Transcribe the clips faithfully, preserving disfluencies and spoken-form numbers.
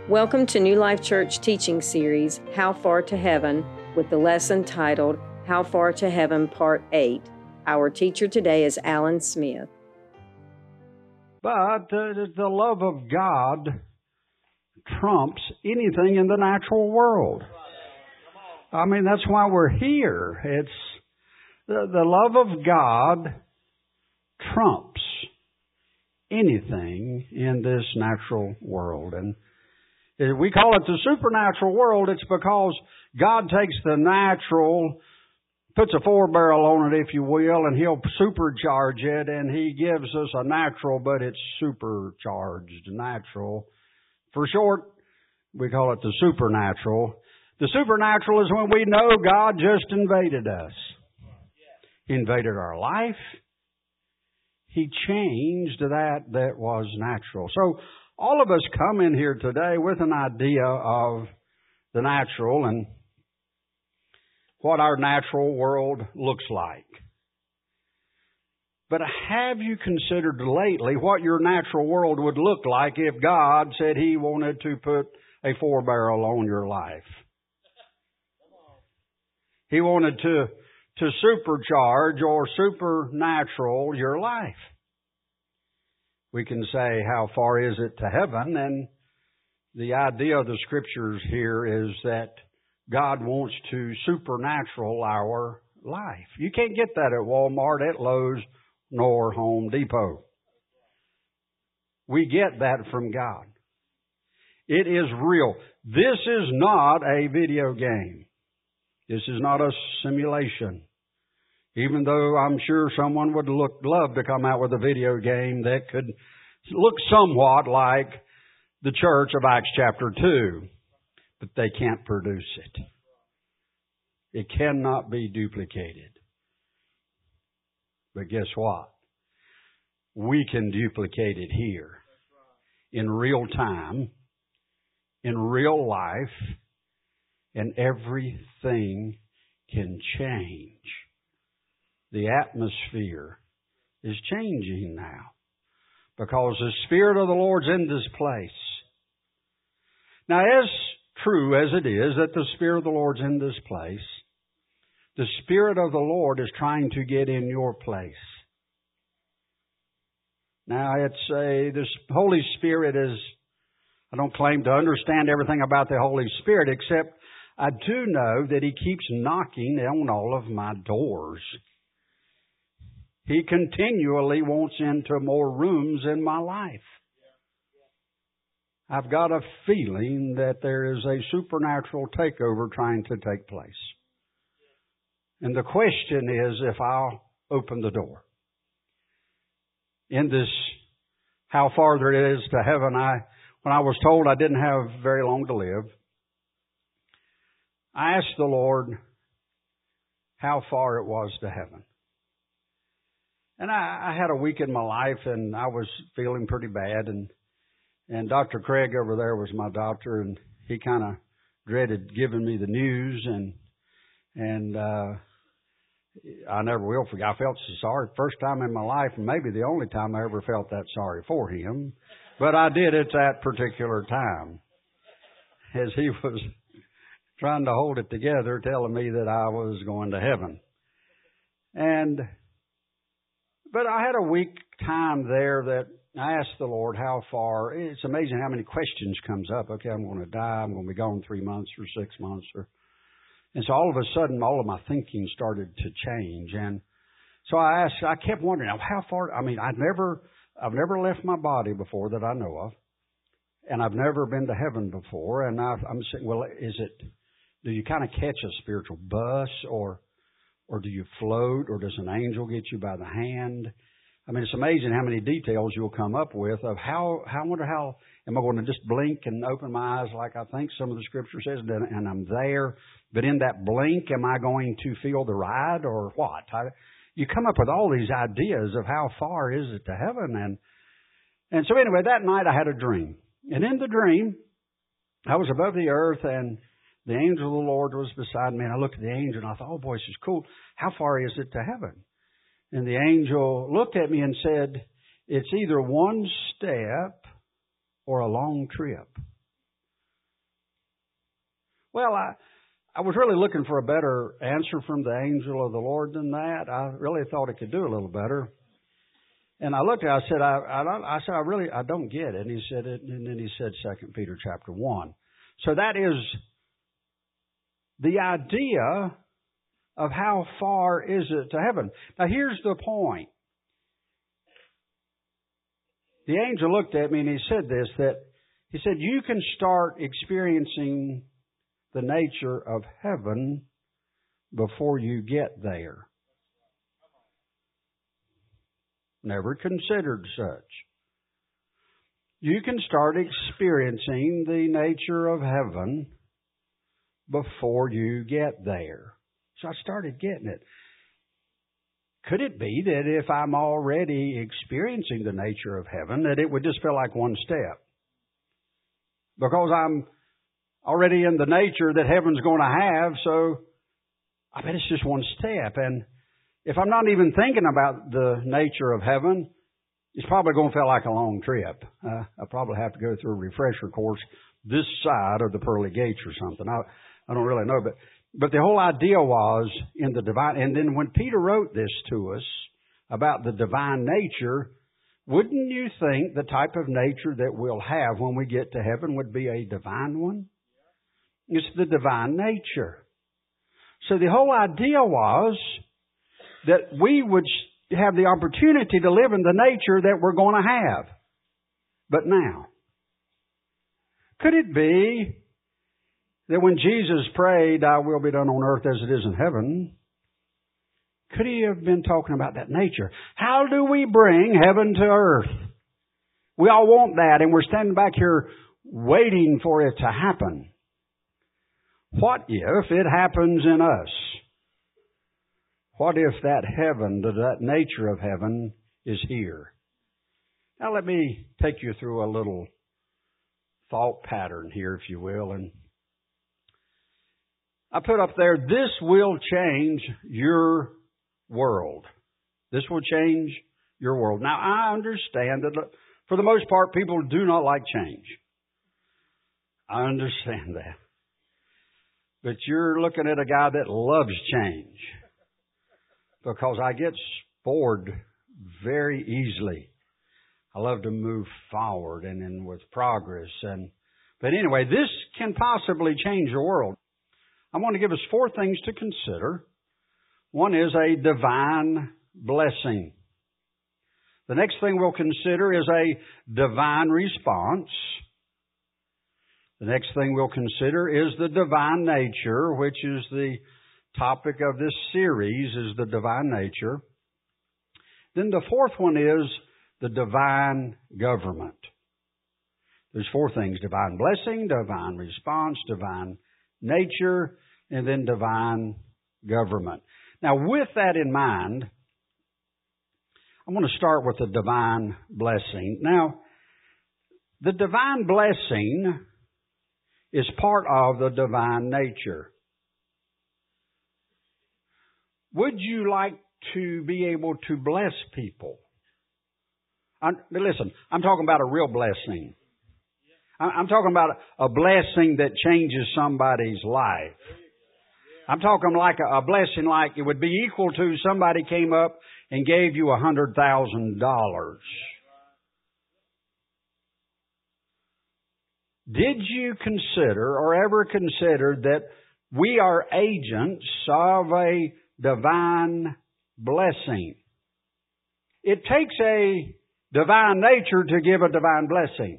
Welcome to New Life Church teaching series, How Far to Heaven, with the lesson titled, How Far to Heaven, Part eight. Our teacher today is Alan Smith. But uh, the love of God trumps anything in the natural world. I mean, that's why we're here. It's the, the love of God trumps anything in this natural world. And we call it the supernatural world. It's because God takes the natural, puts a four-barrel on it, if you will, and He'll supercharge it, and He gives us a natural, but it's supercharged natural. For short, we call it the supernatural. The supernatural is when we know God just invaded us. He invaded our life. He changed that that was natural. So all of us come in here today with an idea of the natural and what our natural world looks like. But have you considered lately what your natural world would look like if God said He wanted to put a four-barrel on your life? He wanted to, to supercharge or supernatural your life. We can say, how far is it to heaven? And the idea of the Scriptures here is that God wants to supernatural our life. You can't get that at Walmart, at Lowe's, nor Home Depot. We get that from God. It is real. This is not a video game. This is not a simulation. Even though I'm sure someone would look, love to come out with a video game that could look somewhat like the church of Acts chapter two. But they can't produce it. It cannot be duplicated. But guess what? We can duplicate it here. In real time, in real life, and everything can change. The atmosphere is changing now because the Spirit of the Lord's in this place. Now, as true as it is that the Spirit of the Lord's in this place, the Spirit of the Lord is trying to get in your place. Now, it's a, this Holy Spirit is, I don't claim to understand everything about the Holy Spirit, except I do know that He keeps knocking on all of my doors. He continually wants into more rooms in my life. I've got a feeling that there is a supernatural takeover trying to take place. And the question is if I'll open the door. In this, how far there is to heaven, I, when I was told I didn't have very long to live, I asked the Lord how far it was to heaven. And I, I had a week in my life, and I was feeling pretty bad. And and Doctor Craig over there was my doctor, and he kind of dreaded giving me the news. And and uh, I never will forget. I felt so sorry. First time in my life, and maybe the only time I ever felt that sorry for him. But I did at that particular time, as he was trying to hold it together, telling me that I was going to heaven. And But I had a week time there that I asked the Lord how far. It's amazing how many questions comes up. Okay, I'm going to die. I'm going to be gone three months or six months. Or, and so all of a sudden, all of my thinking started to change. And so I asked, I kept wondering, now how far, I mean, I've never, I've never left my body before that I know of. And I've never been to heaven before. And I've, I'm saying, well, is it, do you kind of catch a spiritual bus, or Or do you float? Or does an angel get you by the hand? I mean, it's amazing how many details you'll come up with of how, how I wonder how, am I going to just blink and open my eyes like I think some of the Scripture says, and, and I'm there? But in that blink, am I going to feel the ride or what? I, you come up with all these ideas of how far is it to heaven. And, and so anyway, that night I had a dream. And in the dream, I was above the earth, and the angel of the Lord was beside me, and I looked at the angel, and I thought, oh, boy, this is cool. How far is it to heaven? And the angel looked at me and said, it's either one step or a long trip. Well, I, I was really looking for a better answer from the angel of the Lord than that. I really thought it could do a little better. And I looked at it, I said, I, I, I said, I really, I don't get it. And he said it, and then he said Second Peter chapter one. So that is the idea of how far is it to heaven. Now here's the point. The angel looked at me and he said this, that he said, you can start experiencing the nature of heaven before you get there. Never considered such. You can start experiencing the nature of heaven before you get there. So I started getting it. Could it be that if I'm already experiencing the nature of heaven, that it would just feel like one step? Because I'm already in the nature that heaven's going to have, so I bet it's just one step. And if I'm not even thinking about the nature of heaven, it's probably going to feel like a long trip. Uh, I'll probably have to go through a refresher course this side of the pearly gates or something. I, I don't really know, but But the whole idea was in the divine, and then when Peter wrote this to us about the divine nature, wouldn't you think the type of nature that we'll have when we get to heaven would be a divine one? It's the divine nature. So the whole idea was that we would have the opportunity to live in the nature that we're going to have. But now, could it be that when Jesus prayed, "Thy will be done on earth as it is in heaven," could he have been talking about that nature? How do we bring heaven to earth? We all want that, and we're standing back here waiting for it to happen. What if it happens in us? What if that heaven, that nature of heaven, is here? Now let me take you through a little thought pattern here, if you will, and I put up there, this will change your world. This will change your world. Now, I understand that for the most part, people do not like change. I understand that. But you're looking at a guy that loves change, because I get bored very easily. I love to move forward and then with progress. And but anyway, this can possibly change your world. I want to give us four things to consider. One is a divine blessing. The next thing we'll consider is a divine response. The next thing we'll consider is the divine nature, which is the topic of this series, is the divine nature. Then the fourth one is the divine government. There's four things: divine blessing, divine response, divine nature, and then divine government. Now, with that in mind, I'm going to start with the divine blessing. Now, the divine blessing is part of the divine nature. Would you like to be able to bless people? I'm, listen, I'm talking about a real blessing. I'm talking about a blessing that changes somebody's life. I'm talking like a, a blessing like it would be equal to somebody came up and gave you a hundred thousand dollars. Did you consider or ever consider that we are agents of a divine blessing? It takes a divine nature to give a divine blessing.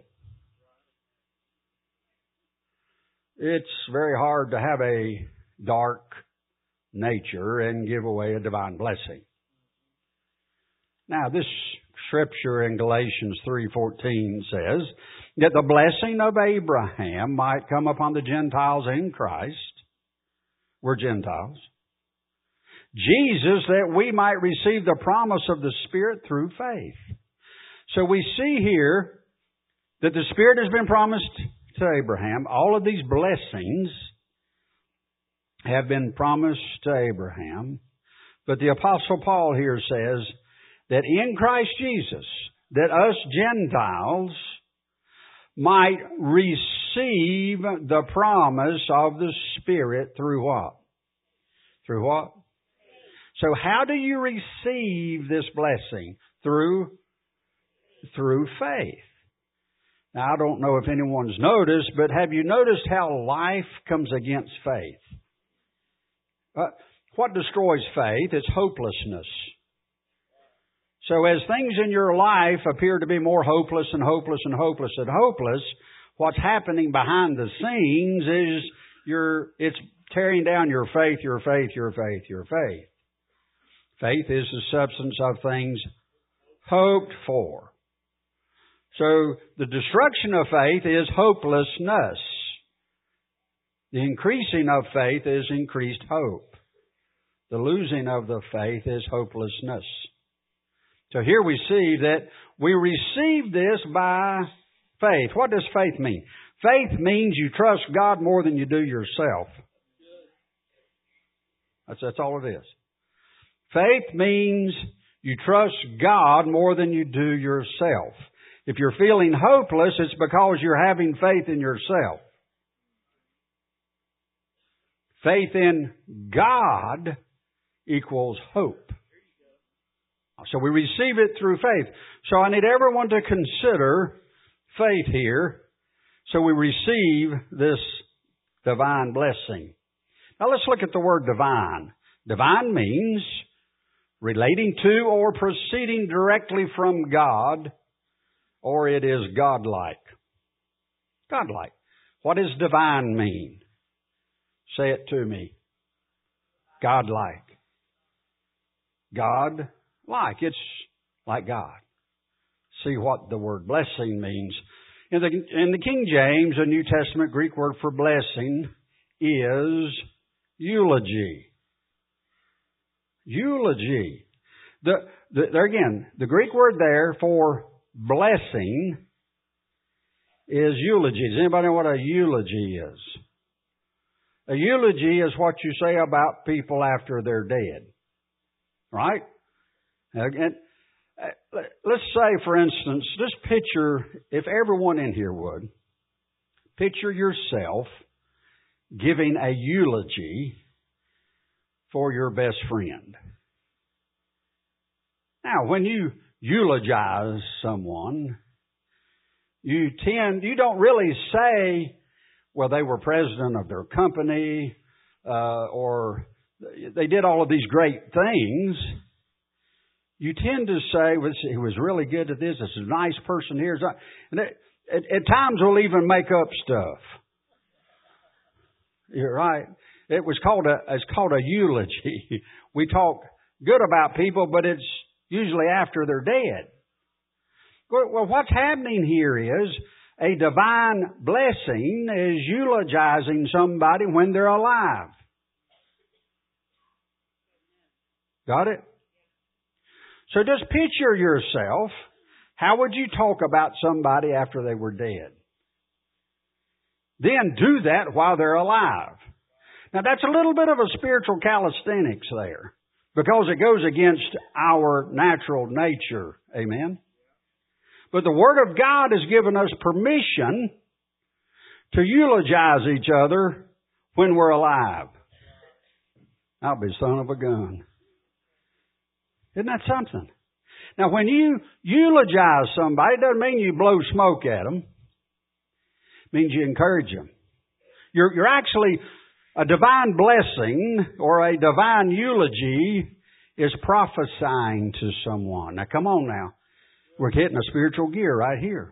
It's very hard to have a dark nature and give away a divine blessing. Now, this scripture in Galatians three fourteen says that the blessing of Abraham might come upon the Gentiles in Christ. We're Gentiles. Jesus, that we might receive the promise of the Spirit through faith. So we see here that the Spirit has been promised to Abraham. All of these blessings have been promised to Abraham. But the Apostle Paul here says that in Christ Jesus, that us Gentiles might receive receive the promise of the Spirit through what? Through what? So how do you receive this blessing? Through, through faith. Now, I don't know if anyone's noticed, but have you noticed how life comes against faith? Uh, what destroys faith is hopelessness. So as things in your life appear to be more hopeless and hopeless and hopeless and hopeless, what's happening behind the scenes is you're, it's tearing down your faith, your faith, your faith, your faith. Faith is the substance of things hoped for. So the destruction of faith is hopelessness. The increasing of faith is increased hope. The losing of the faith is hopelessness. So here we see that we receive this by faith. What does faith mean? Faith means you trust God more than you do yourself. That's, that's all it is. Faith means you trust God more than you do yourself. If you're feeling hopeless, it's because you're having faith in yourself. Faith in God equals hope. So we receive it through faith. So I need everyone to consider faith here so we receive this divine blessing. Now let's look at the word divine. Divine means relating to or proceeding directly from God, or it is godlike. Godlike. What does divine mean? Say it to me. Godlike. God-like. It's like God. See what the word blessing means. In the, in the King James, a New Testament Greek word for blessing is eulogy. Eulogy. The, the, there again, the Greek word there for blessing is eulogy. Does anybody know what a eulogy is? A eulogy is what you say about people after they're dead. Right? And let's say, for instance, just picture, if everyone in here would, picture yourself giving a eulogy for your best friend. Now, when you eulogize someone, you tend, you don't really say, well, they were president of their company, uh, or they did all of these great things. You tend to say, well, he was really good at this, this is a nice person here. And at, at, at times we'll even make up stuff. You're right. It was called a, it's called a eulogy. We talk good about people, but it's usually after they're dead. Well, what's happening here is a divine blessing is eulogizing somebody when they're alive. Got it? So just picture yourself. How would you talk about somebody after they were dead? Then do that while they're alive. Now that's a little bit of a spiritual calisthenics there, because it goes against our natural nature. Amen? But the Word of God has given us permission to eulogize each other when we're alive. I'll be son of a gun. Isn't that something? Now, when you eulogize somebody, it doesn't mean you blow smoke at them. It means you encourage them. You're, you're actually, a divine blessing or a divine eulogy is prophesying to someone. Now, come on now. We're hitting a spiritual gear right here.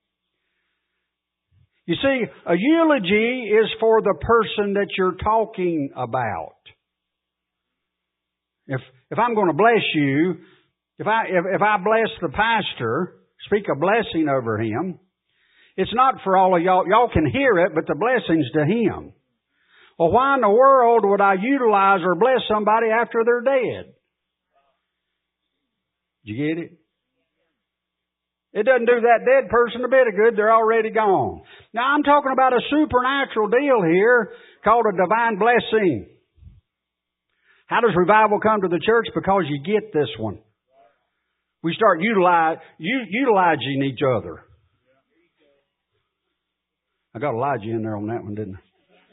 You see, a eulogy is for the person that you're talking about. If if I'm going to bless you, if I if, if I bless the pastor, speak a blessing over him, it's not for all of y'all. Y'all can hear it, but the blessing's to him. Well, why in the world would I utilize or bless somebody after they're dead? Did you get it? It doesn't do that dead person a bit of good. They're already gone. Now, I'm talking about a supernatural deal here called a divine blessing. How does revival come to the church? Because you get this one. We start utilize, utilizing each other. I got Elijah in there on that one, didn't I?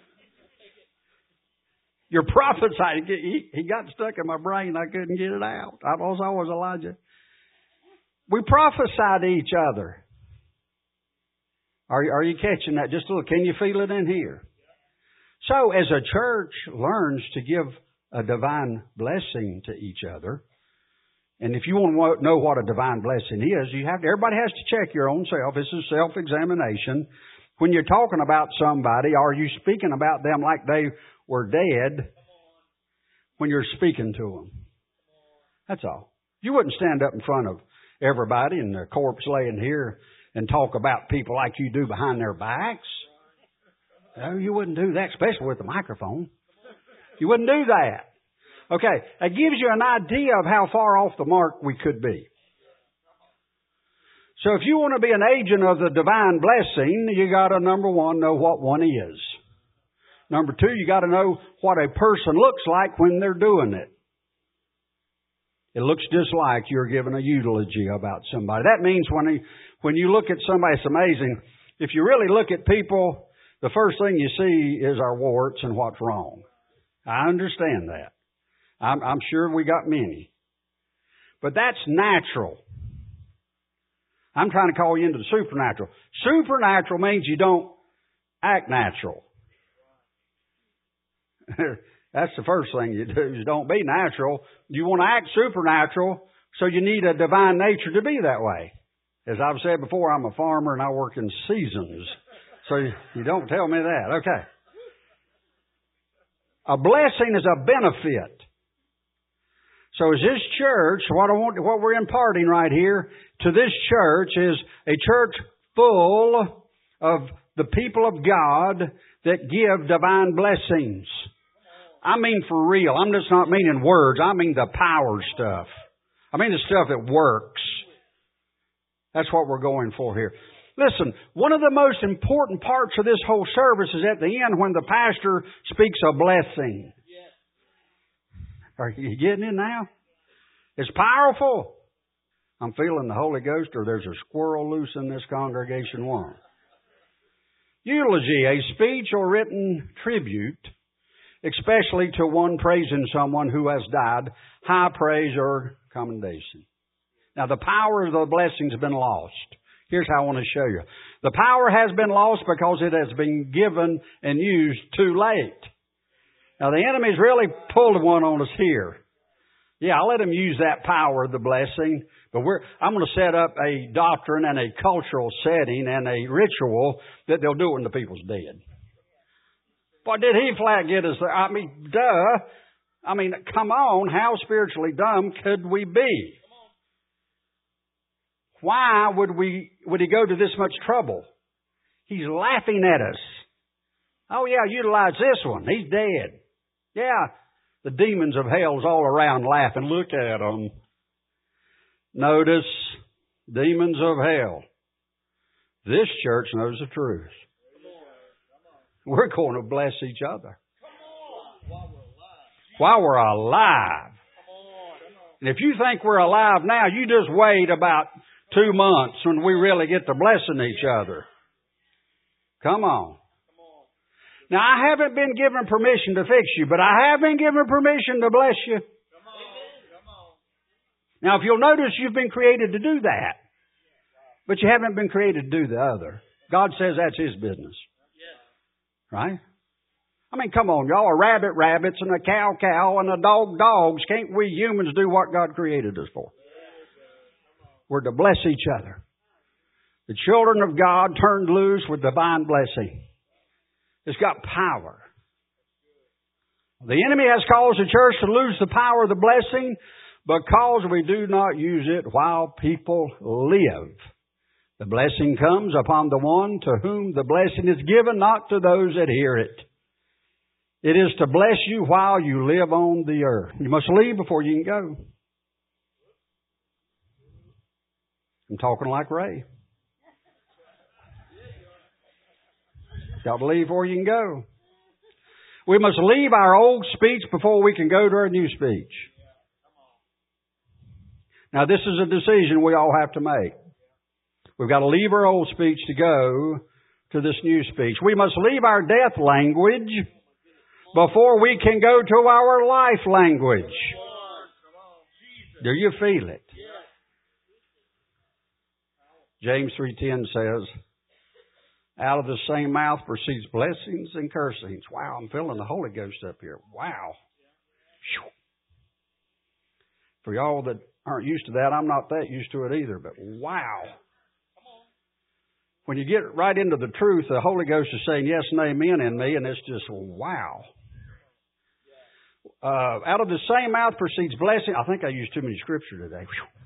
Your prophesied. He, he got stuck in my brain. I couldn't get it out. I was always Elijah. We prophesy to each other. Are, are you catching that? Just a little. Can you feel it in here? So as a church learns to give a divine blessing to each other, and if you want to know what a divine blessing is, you have to, everybody has to check your own self. This is self-examination. When you're talking about somebody, are you speaking about them like they were dead when you're speaking to them? That's all. You wouldn't stand up in front of everybody and their corpse laying here and talk about people like you do behind their backs. No, you wouldn't do that, especially with a microphone. You wouldn't do that. Okay, that gives you an idea of how far off the mark we could be. So if you want to be an agent of the divine blessing, you got to, number one, know what one is. Number two, you got to know what a person looks like when they're doing it. It looks just like you're giving a eulogy about somebody. That means when you, when you look at somebody, it's amazing. If you really look at people, the first thing you see is our warts and what's wrong. I understand that. I'm, I'm sure we got many. But that's natural. I'm trying to call you into the supernatural. Supernatural means you don't act natural. That's the first thing you do, is don't be natural. You want to act supernatural, so you need a divine nature to be that way. As I've said before, I'm a farmer and I work in seasons. So you, you don't tell me that. Okay. A blessing is a benefit. So as this church, what I want, what we're imparting right here to this church is a church full of the people of God that give divine blessings. I mean for real. I'm just not meaning words. I mean the power stuff. I mean the stuff that works. That's what we're going for here. Listen, one of the most important parts of this whole service is at the end when the pastor speaks a blessing. Are you getting it now? It's powerful. I'm feeling the Holy Ghost, or there's a squirrel loose in this congregation one. Eulogy, a speech or written tribute, especially to one praising someone who has died, high praise or commendation. Now, the power of the blessing has been lost. Here's how I want to show you. The power has been lost because it has been given and used too late. Now, the enemy's really pulled one on us here. Yeah, I'll let him use that power of the blessing, but we're, I'm going to set up a doctrine and a cultural setting and a ritual that they'll do when the people's dead. But did he flat get us there? I mean, duh. I mean, come on, how spiritually dumb could we be? Why would we, would he go to this much trouble? He's laughing at us. Oh yeah, utilize this one. He's dead. Yeah, the demons of hell's all around laughing. Look at them. Notice, demons of hell. This church knows the truth. We're going to bless each other. While we're alive. And if you think we're alive now, you just wait about two months when we really get to blessing each other. Come on. Now, I haven't been given permission to fix you, but I have been given permission to bless you. Now, if you'll notice, you've been created to do that. But you haven't been created to do the other. God says that's His business. Right? I mean, come on, y'all. A rabbit, rabbits, and a cow, cow, and a dog, dogs. Can't we humans do what God created us for? We're to bless each other. The children of God turned loose with divine blessing. It's got power. The enemy has caused the church to lose the power of the blessing because we do not use it while people live. The blessing comes upon the one to whom the blessing is given, not to those that hear it. It is to bless you while you live on the earth. You must leave before you can go. I'm talking like Ray. Got to leave before you can go. We must leave our old speech before we can go to our new speech. Now, this is a decision we all have to make. We've got to leave our old speech to go to this new speech. We must leave our death language before we can go to our life language. Do you feel it? James three ten says, out of the same mouth proceeds blessings and cursings. Wow, I'm feeling the Holy Ghost up here. Wow. For y'all that aren't used to that, I'm not that used to it either, but wow. When you get right into the truth, the Holy Ghost is saying yes and amen in me, and it's just wow. Uh, out of the same mouth proceeds blessing. I think I used too many scripture today.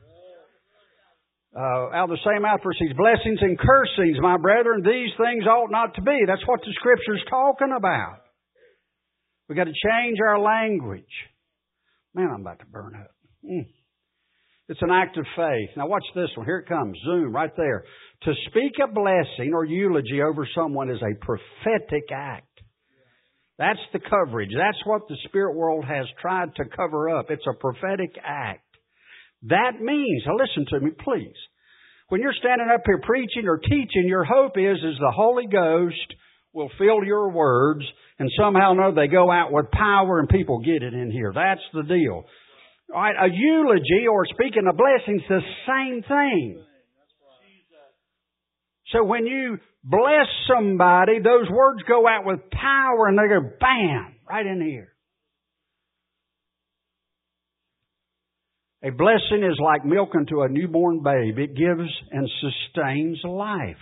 Uh, out of the same mouth proceeds blessings and cursings, my brethren. These things ought not to be. That's what the Scripture's talking about. We've got to change our language. Man, I'm about to burn up. Mm. It's an act of faith. Now watch this one. Here it comes. Zoom, right there. To speak a blessing or eulogy over someone is a prophetic act. That's the coverage. That's what the spirit world has tried to cover up. It's a prophetic act. That means, now listen to me, please. When you're standing up here preaching or teaching, your hope is, is the Holy Ghost will fill your words and somehow or another they go out with power and people get it in here. That's the deal. All right, a eulogy or speaking a blessing is the same thing. So when you bless somebody, those words go out with power and they go bam, right in here. A blessing is like milk unto a newborn babe. It gives and sustains life.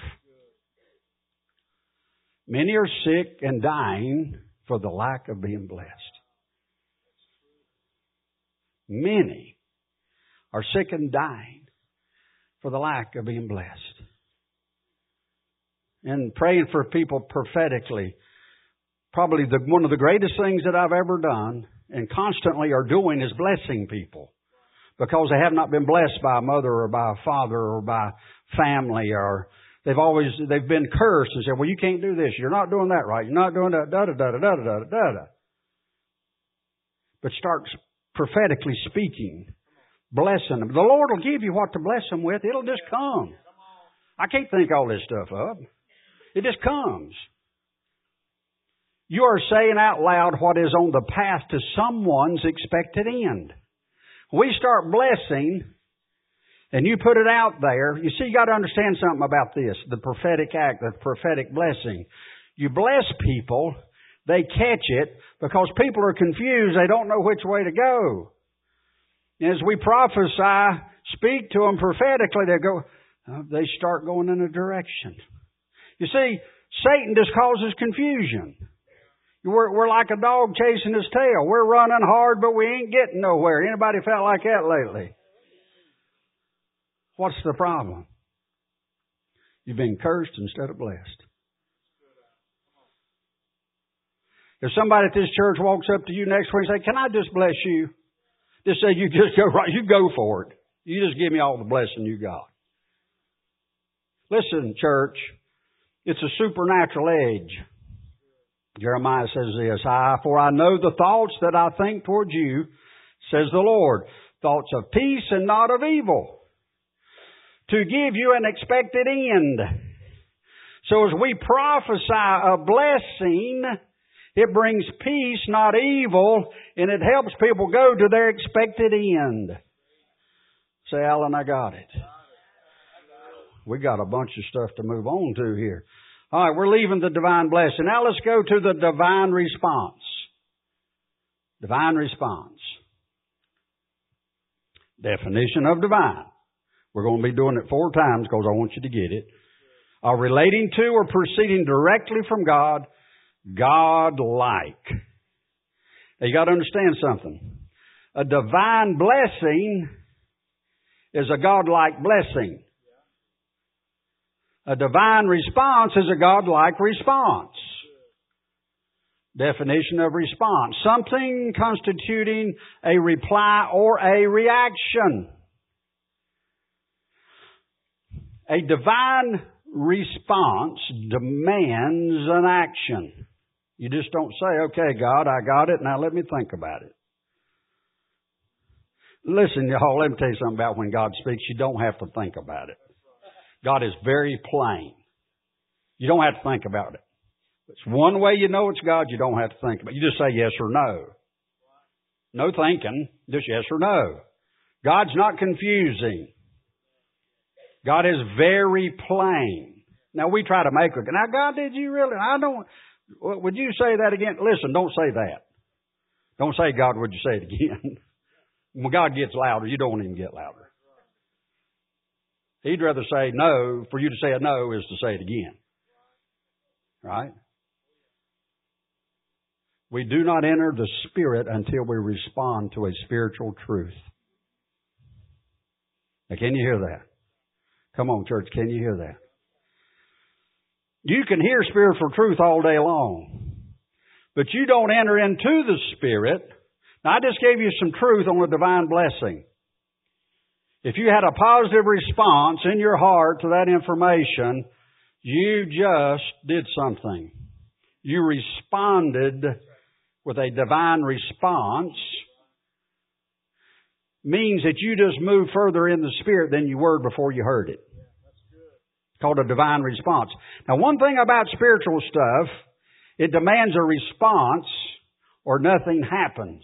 Many are sick and dying for the lack of being blessed. Many are sick and dying for the lack of being blessed. And praying for people prophetically, probably the, one of the greatest things that I've ever done and constantly are doing is blessing people. Because they have not been blessed by a mother or by a father or by family, or they've always, they've been cursed and said, well, you can't do this. You're not doing that right. You're not doing that, da da da da da da da da. But start prophetically speaking, blessing them. The Lord will give you what to bless them with. It'll just come. I can't think all this stuff up. It just comes. You are saying out loud what is on the path to someone's expected end. We start blessing, and you put it out there. You see, you got to understand something about this, the prophetic act, the prophetic blessing. You bless people, they catch it, because people are confused. They don't know which way to go. And as we prophesy, speak to them prophetically, they go, uh, they start going in a direction. You see, Satan just causes confusion. We're, we're like a dog chasing his tail. We're running hard, but we ain't getting nowhere. Anybody felt like that lately? What's the problem? You've been cursed instead of blessed. If somebody at this church walks up to you next week and say, can I just bless you? Just say, you just go right. You go for it. You just give me all the blessing you got. Listen, church, it's a supernatural edge. Jeremiah says this, I, for I know the thoughts that I think towards you, says the Lord, thoughts of peace and not of evil, to give you an expected end. So as we prophesy a blessing, it brings peace, not evil, and it helps people go to their expected end. Say, Alan, I got it. We got a bunch of stuff to move on to here. All right, we're leaving the divine blessing. Now let's go to the divine response. Divine response. Definition of divine. We're going to be doing it four times because I want you to get it. Are relating to or proceeding directly from God, God-like. Now you got to understand something. A divine blessing is a God-like blessing. A divine response is a God-like response. Definition of response. Something constituting a reply or a reaction. A divine response demands an action. You just don't say, okay, God, I got it, now let me think about it. Listen, y'all, let me tell you something about when God speaks. You don't have to think about it. God is very plain. You don't have to think about it. It's one way you know it's God, you don't have to think about it. You just say yes or no. No thinking, just yes or no. God's not confusing. God is very plain. Now we try to make it. Now God, did you really? I don't. Would you say that again? Listen, don't say that. Don't say, God, would you say it again? When God gets louder, you don't even get louder. He'd rather say no. For you to say a no is to say it again. Right? We do not enter the Spirit until we respond to a spiritual truth. Now, can you hear that? Come on, church, can you hear that? You can hear spiritual truth all day long, but you don't enter into the Spirit. Now, I just gave you some truth on the divine blessing. If you had a positive response in your heart to that information, you just did something. You responded with a divine response. Means that you just moved further in the Spirit than you were before you heard it. It's called a divine response. Now, one thing about spiritual stuff, it demands a response or nothing happens.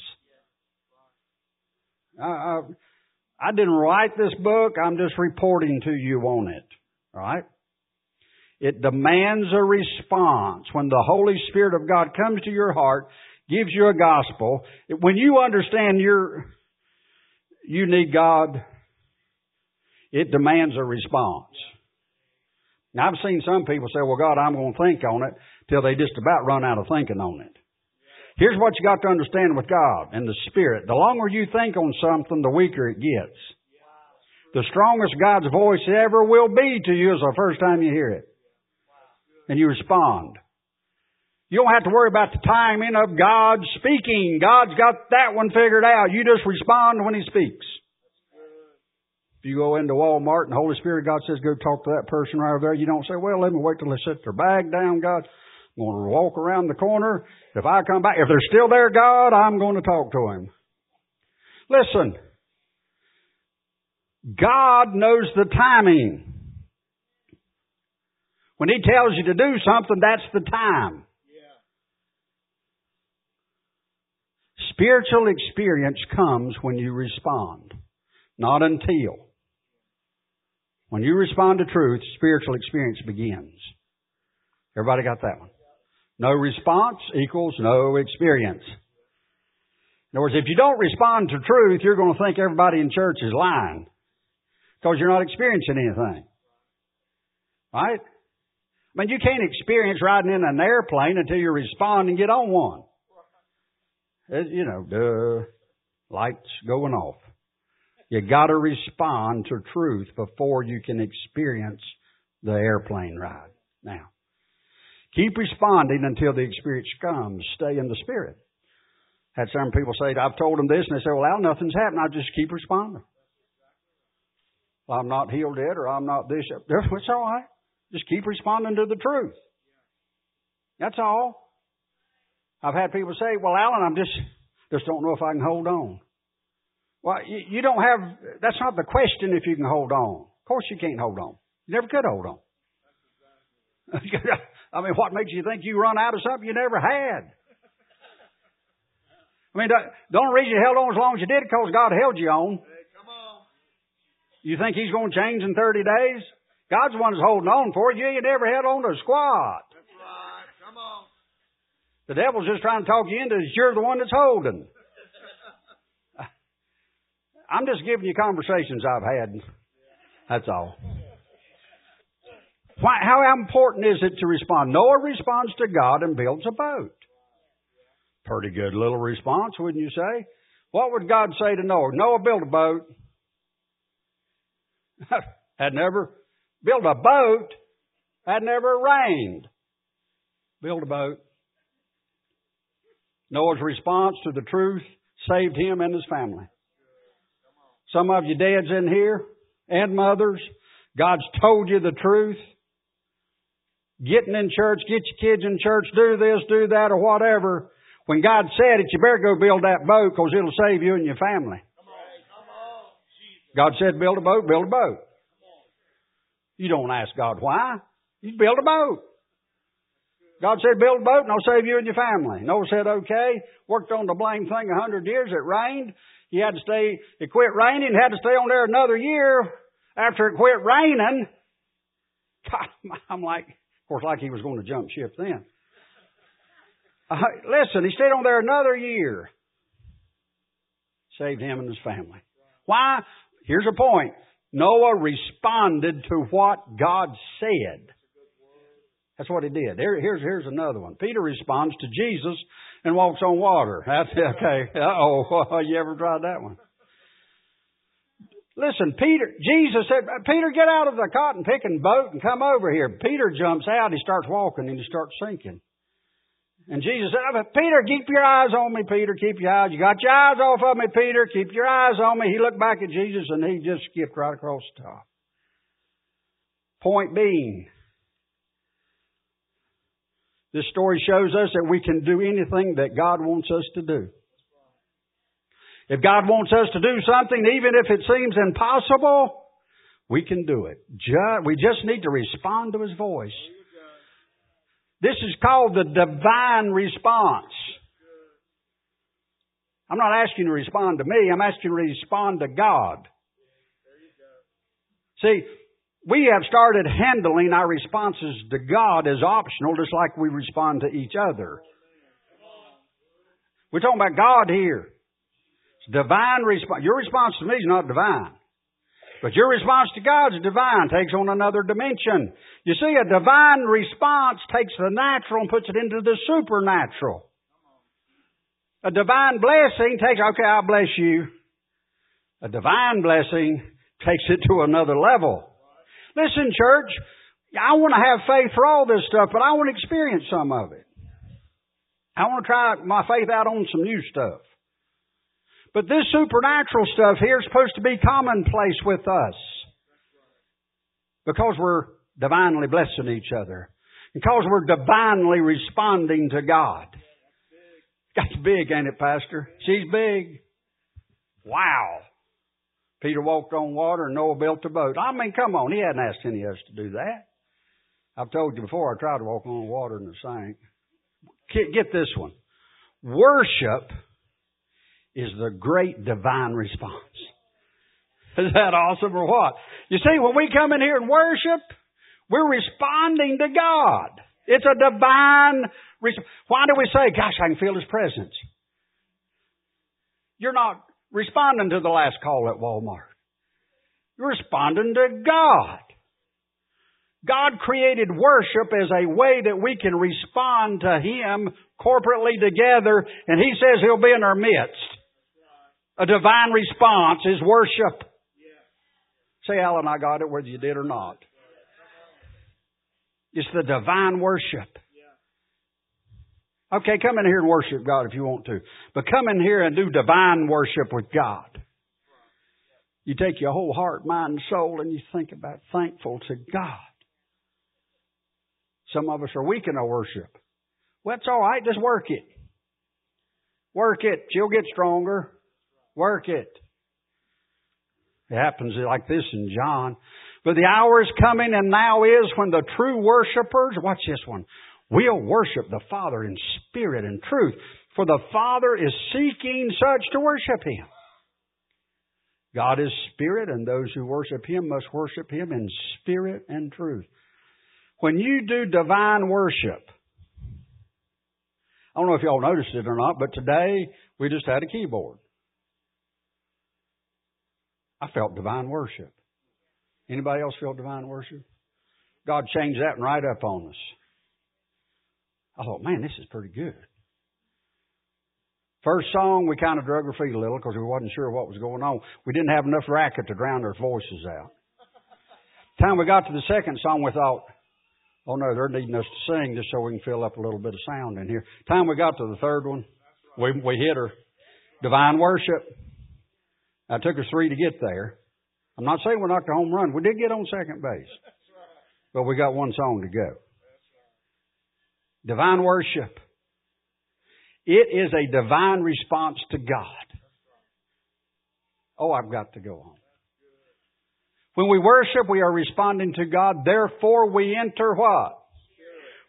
Uh, I didn't write this book. I'm just reporting to you on it. All right? It demands a response. When the Holy Spirit of God comes to your heart, gives you a gospel, when you understand your, you need God, it demands a response. Now, I've seen some people say, well, God, I'm going to think on it till they just about run out of thinking on it. Here's what you got to understand with God and the Spirit. The longer you think on something, the weaker it gets. The strongest God's voice ever will be to you is the first time you hear it. And you respond. You don't have to worry about the timing of God speaking. God's got that one figured out. You just respond when He speaks. If you go into Walmart and the Holy Spirit, God says, go talk to that person right over there. You don't say, well, let me wait till they set their bag down, God. I'm going to walk around the corner. If I come back, if they're still there, God, I'm going to talk to Him. Listen. God knows the timing. When He tells you to do something, that's the time. Spiritual experience comes when you respond, not until. When you respond to truth, spiritual experience begins. Everybody got that one? No response equals no experience. In other words, if you don't respond to truth, you're going to think everybody in church is lying because you're not experiencing anything. Right? I mean, you can't experience riding in an airplane until you respond and get on one. It, you know, duh, lights going off. You got to respond to truth before you can experience the airplane ride. Now, keep responding until the experience comes. Stay in the Spirit. Had some people say, I've told them this, and they say, well, Al, nothing's happened. I just keep responding. Well, I'm not healed yet, or I'm not this. It's all right. Just keep responding to the truth. That's all. I've had people say, well, Alan, I'm just, just don't know if I can hold on. Well, you, you don't have, that's not the question if you can hold on. Of course you can't hold on. You never could hold on. I mean, what makes you think you run out of something you never had? I mean, the only reason you held on as long as you did is because God held you on. You think He's going to change in thirty days? God's the one that's holding on for you. You never held on to a squat. That's right. Come on. The devil's just trying to talk you into it. You're the one that's holding. I'm just giving you conversations I've had. That's all. Why, how important is it to respond? Noah responds to God and builds a boat. Pretty good little response, wouldn't you say? What would God say to Noah? Noah, build a boat. Had never built a boat. Had never rained. Build a boat. Noah's response to the truth saved him and his family. Some of you dads in here and mothers, God's told you the truth. Getting in church, get your kids in church, do this, do that, or whatever. When God said it, you better go build that boat because it'll save you and your family. God said build a boat, build a boat. You don't ask God why. You build a boat. God said, build a boat and I'll save you and your family. Noah said, okay. Worked on the blame thing a hundred years. It rained. He had to stay, it quit raining, had to stay on there another year after it quit raining. God, I'm like, of course, like he was going to jump ship then. Uh, listen, he stayed on there another year. Saved him and his family. Why? Here's a point. Noah responded to what God said. That's what he did. Here, here's, here's another one. Peter responds to Jesus and walks on water. That's okay. Uh-oh. You ever tried that one? Listen, Peter, Jesus said, Peter, get out of the cotton picking boat and come over here. Peter jumps out. He starts walking and he starts sinking. And Jesus said, Peter, keep your eyes on me, Peter. Keep your eyes. You got your eyes off of me, Peter. Keep your eyes on me. He looked back at Jesus and he just skipped right across the top. Point being, this story shows us that we can do anything that God wants us to do. If God wants us to do something, even if it seems impossible, we can do it. We just need to respond to His voice. This is called the divine response. I'm not asking you to respond to me. I'm asking you to respond to God. See, we have started handling our responses to God as optional, just like we respond to each other. We're talking about God here. It's divine response. Your response to me is not divine. But your response to God is divine, takes on another dimension. You see, a divine response takes the natural and puts it into the supernatural. A divine blessing takes, okay, I'll bless you. A divine blessing takes it to another level. Listen, church, I want to have faith for all this stuff, but I want to experience some of it. I want to try my faith out on some new stuff. But this supernatural stuff here is supposed to be commonplace with us. Because we're divinely blessing each other. Because we're divinely responding to God. That's big, ain't it, Pastor? She's big. Wow. Peter walked on water and Noah built a boat. I mean, come on. He hadn't asked any of us to do that. I've told you before, I tried to walk on water and it sank. Get this one. Worship is the great divine response. Is that awesome or what? You see, when we come in here and worship, we're responding to God. It's a divine response. Why do we say, gosh, I can feel His presence? You're not responding to the last call at Walmart. You're responding to God. God created worship as a way that we can respond to Him corporately together, and He says He'll be in our midst. A divine response is worship. Say, Alan, I got it whether you did or not. It's the divine worship. Okay, come in here and worship God if you want to. But come in here and do divine worship with God. You take your whole heart, mind, and soul, and you think about thankful to God. Some of us are weak in our worship. Well, that's all right. Just work it. Work it. She'll get stronger. Work it. It happens like this in John. But the hour is coming and now is when the true worshipers, watch this one, will worship the Father in spirit and truth. For the Father is seeking such to worship Him. God is spirit, and those who worship Him must worship Him in spirit and truth. When you do divine worship, I don't know if y'all noticed it or not, but today we just had a keyboard. I felt divine worship. Anybody else feel divine worship? God changed that right up on us. I thought, man, this is pretty good. First song, we kind of drug our feet a little because we wasn't sure what was going on. We didn't have enough racket to drown our voices out. Time we got to the second song, we thought, oh no, they're needing us to sing just so we can fill up a little bit of sound in here. Time we got to the third one, we, we hit her. Divine worship. It took us three to get there. I'm not saying we knocked a home run. We did get on second base. But we got one song to go. Divine worship. It is a divine response to God. Oh, I've got to go on. When we worship, we are responding to God. Therefore, we enter what?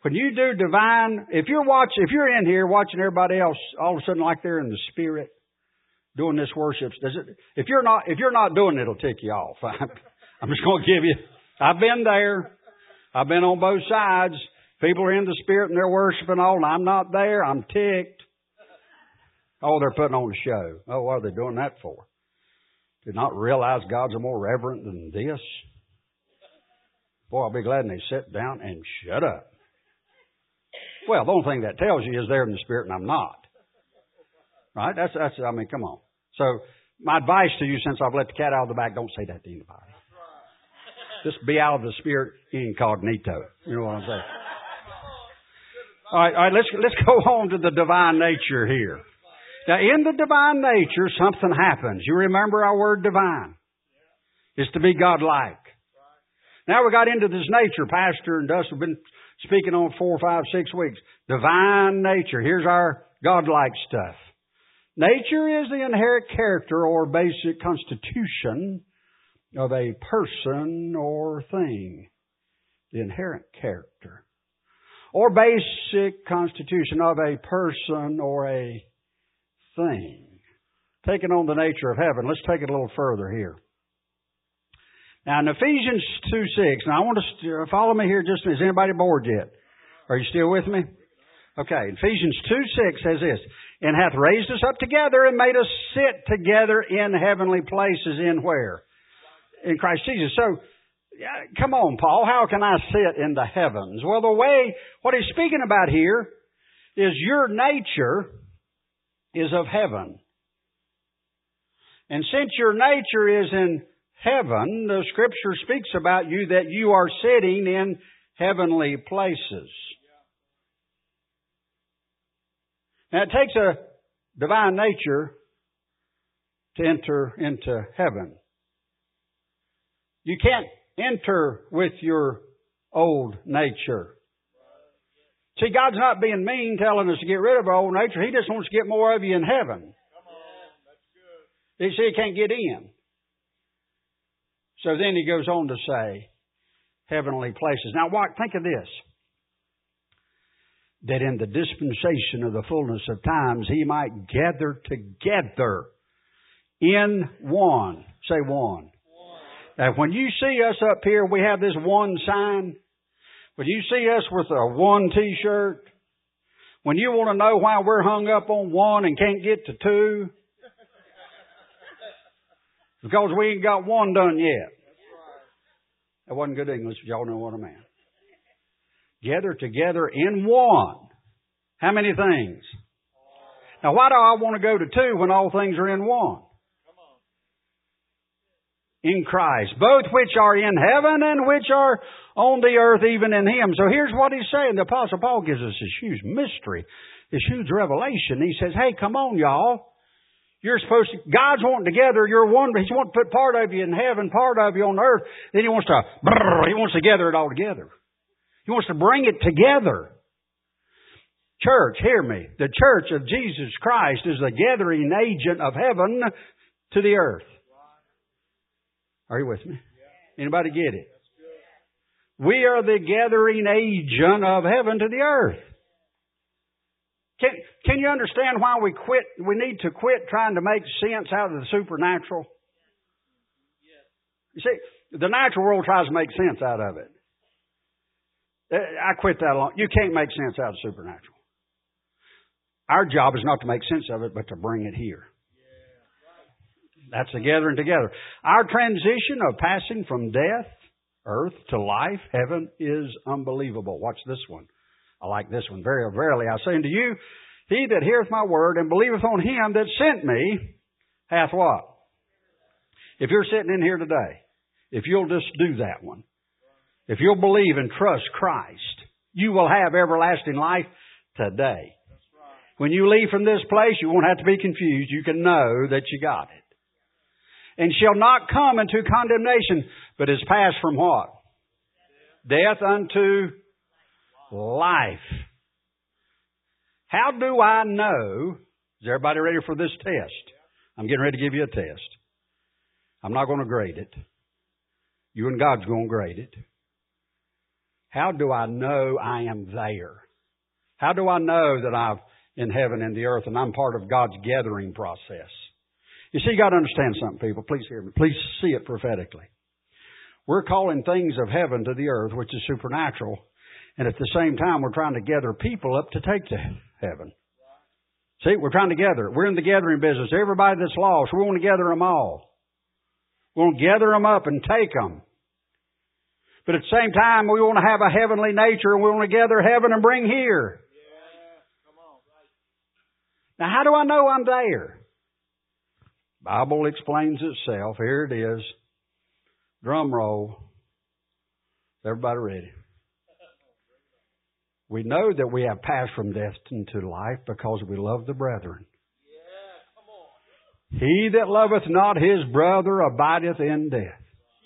When you do divine, if you're watching, if you're in here watching everybody else, all of a sudden like they're in the Spirit doing this worship, does it? If you're not, if you're not doing it, it'll tick you off. I'm just going to give you. I've been there. I've been on both sides. People are in the Spirit and they're worshiping all, and I'm not there. I'm ticked. Oh, they're putting on a show. Oh, what are they doing that for? Did not realize God's a more reverent than this. Boy, I'll be glad when they sit down and shut up. Well, the only thing that tells you is they're in the Spirit and I'm not. Right? That's, that's, I mean, come on. So, my advice to you, since I've let the cat out of the bag, don't say that to anybody. Just be out of the Spirit incognito. You know what I'm saying? All right, all right, let's, let's go on to the divine nature here. Now, in the divine nature, something happens. You remember our word divine. It's to be God-like. Now we got into this nature. Pastor and Dustin have been speaking on four, five, six weeks. Divine nature. Here's our God-like stuff. Nature is the inherent character or basic constitution of a person or thing. The inherent character. Or basic constitution of a person or a thing. Taking on the nature of heaven. Let's take it a little further here. Now in Ephesians two six, now I want to follow me here just, is anybody bored yet? Are you still with me? Okay, Ephesians two six says this, and hath raised us up together and made us sit together in heavenly places in where? In Christ Jesus. So, yeah, come on, Paul, how can I sit in the heavens? Well, the way, what he's speaking about here is your nature is of heaven. And since your nature is in heaven, the Scripture speaks about you that you are sitting in heavenly places. Now it takes a divine nature to enter into heaven. You can't enter with your old nature. See, God's not being mean telling us to get rid of our old nature. He just wants to get more of you in heaven. You see, He can't get in. So then He goes on to say, heavenly places. Now, what? Think of this. That in the dispensation of the fullness of times, He might gather together in one. Say one. Now, when you see us up here, we have this one sign. When you see us with a one T-shirt, when you want to know why we're hung up on one and can't get to two, because we ain't got one done yet. That wasn't good English, but y'all know what I meant. Gather together in one. How many things? Now, why do I want to go to two when all things are in one? In Christ, both which are in heaven and which are on the earth, even in Him. So here's what he's saying. The Apostle Paul gives us this huge mystery, this huge revelation. He says, hey, come on, y'all. You're supposed to, God's wanting together, you're one, He's wanting to put part of you in heaven, part of you on earth. Then He wants to, He wants to gather it all together. He wants to bring it together. Church, hear me. The church of Jesus Christ is the gathering agent of heaven to the earth. Are you with me? Anybody get it? We are the gathering agent of heaven to the earth. Can, can you understand why we quit? We need to quit trying to make sense out of the supernatural. You see, the natural world tries to make sense out of it. I quit that long. You can't make sense out of the supernatural. Our job is not to make sense of it, but to bring it here. That's the gathering together. Our transition of passing from death, earth, to life, heaven, is unbelievable. Watch this one. I like this one. Very verily I say unto you, he that heareth my word and believeth on Him that sent me hath what? If you're sitting in here today, if you'll just do that one, if you'll believe and trust Christ, you will have everlasting life today. When you leave from this place, you won't have to be confused. You can know that you got it. And shall not come into condemnation, but is passed from what? Death unto life. How do I know? Is everybody ready for this test? I'm getting ready to give you a test. I'm not going to grade it. You and God's going to grade it. How do I know I am there? How do I know that I'm in heaven and the earth and I'm part of God's gathering process? You see, you got to understand something, people. Please hear me. Please see it prophetically. We're calling things of heaven to the earth, which is supernatural. And at the same time, we're trying to gather people up to take to heaven. See, we're trying to gather. We're in the gathering business. Everybody that's lost, we want to gather them all. We want to gather them up and take them. But at the same time, we want to have a heavenly nature and we want to gather heaven and bring here. Yeah, come on. Now, how do I know I'm there? The Bible explains itself. Here it is. Drum roll. Everybody ready? We know that we have passed from death into life because we love the brethren. Yeah, come on. He that loveth not his brother abideth in death.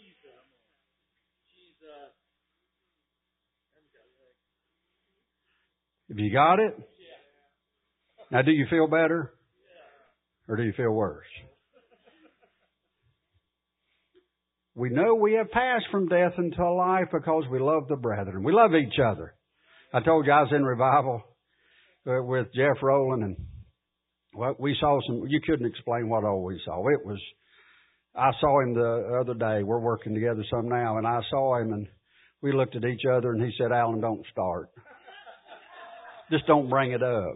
Have you got it? Now, do you feel better? Or do you feel worse? We know we have passed from death into life because we love the brethren. We love each other. I told you I was in revival with Jeff Rowland, and well, we saw some, you couldn't explain what all we saw. It was, I saw him the other day. We're working together some now, and I saw him, and we looked at each other, and he said, Alan, don't start. Just don't bring it up.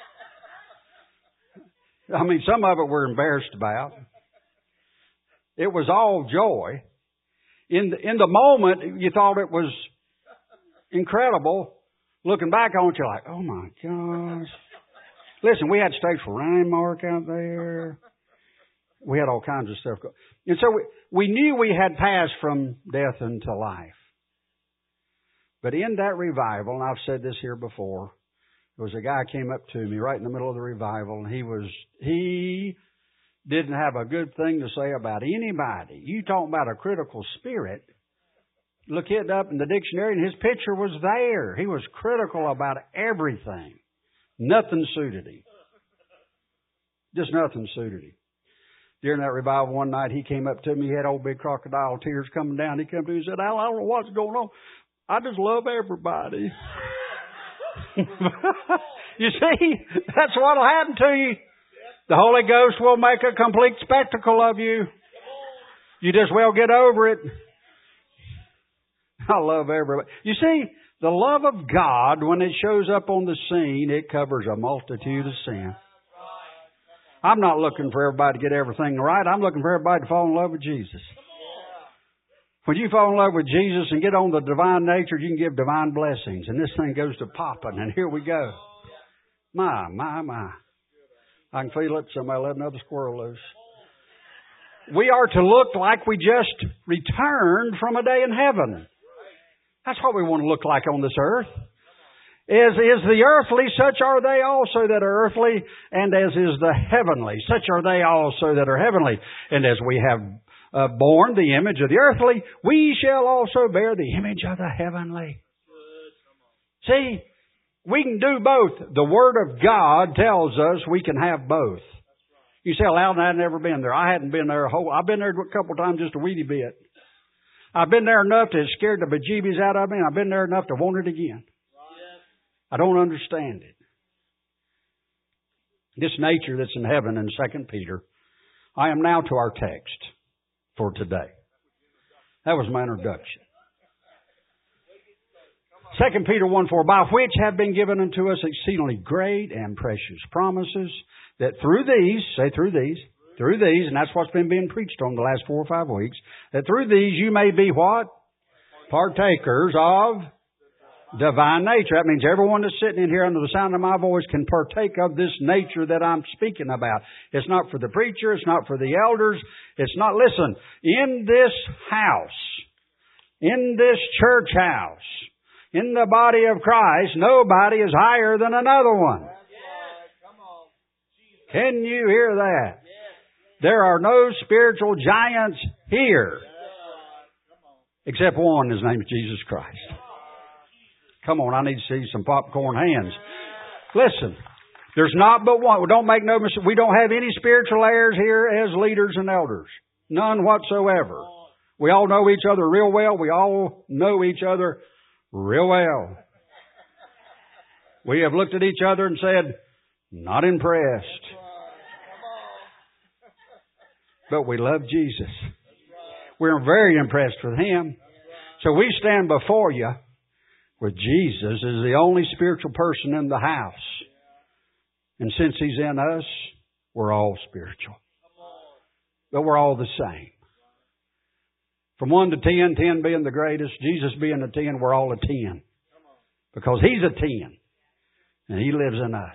I mean, some of it we're embarrassed about. It was all joy. In the, in the moment, you thought it was incredible. Looking back on it, you're like, oh my gosh. Listen, we had stakes for Ryan Mark out there. We had all kinds of stuff going. And so we, we knew we had passed from death into life. But in that revival, and I've said this here before, there was a guy came up to me right in the middle of the revival, and he was, he didn't have a good thing to say about anybody. You talking about a critical spirit. Look it up in the dictionary, and his picture was there. He was critical about everything. Nothing suited him. Just nothing suited him. During that revival one night, he came up to me. He had old big crocodile tears coming down. He came to me and said, Al, I don't know what's going on. I just love everybody. You see, that's what will happen to you. The Holy Ghost will make a complete spectacle of you. You just well get over it. I love everybody. You see, the love of God, when it shows up on the scene, it covers a multitude of sin. I'm not looking for everybody to get everything right. I'm looking for everybody to fall in love with Jesus. When you fall in love with Jesus and get on the divine nature, you can give divine blessings. And this thing goes to popping. And here we go. My, my, my. I can feel it. Somebody let another squirrel loose. We are to look like we just returned from a day in heaven. That's what we want to look like on this earth. As is the earthly, such are they also that are earthly, and as is the heavenly, such are they also that are heavenly. And as we have uh, borne the image of the earthly, we shall also bear the image of the heavenly. See, we can do both. The Word of God tells us we can have both. You say, well, Alan, I've never been there. I hadn't been there a whole, I've been there a couple of times, just a weedy bit. I've been there enough to scare the bejeebies out of me, and I've been there enough to want it again. I don't understand it. This nature that's in heaven in Second Peter. I am now to our text for today. That was my introduction. Second Peter one four, by which have been given unto us exceedingly great and precious promises, that through these, say through these, through these, and that's what's been being preached on the last four or five weeks, that through these you may be what? Partakers of divine nature. That means everyone that's sitting in here under the sound of my voice can partake of this nature that I'm speaking about. It's not for the preacher. It's not for the elders. It's not, listen, in this house, in this church house, in the body of Christ, nobody is higher than another one. Can you hear that? There are no spiritual giants here. Except one, his name is Jesus Christ. Come on, I need to see some popcorn hands. Listen, there's not but one. Don't make no mistake. We don't have any spiritual heirs here as leaders and elders. None whatsoever. We all know each other real well. We all know each other real well. We have looked at each other and said, not impressed. But we love Jesus. We're very impressed with Him. So we stand before you with Jesus as the only spiritual person in the house. And since He's in us, we're all spiritual. But we're all the same. From one to ten, ten being the greatest, Jesus being a ten, we're all a ten. Because He's a ten. And He lives in us.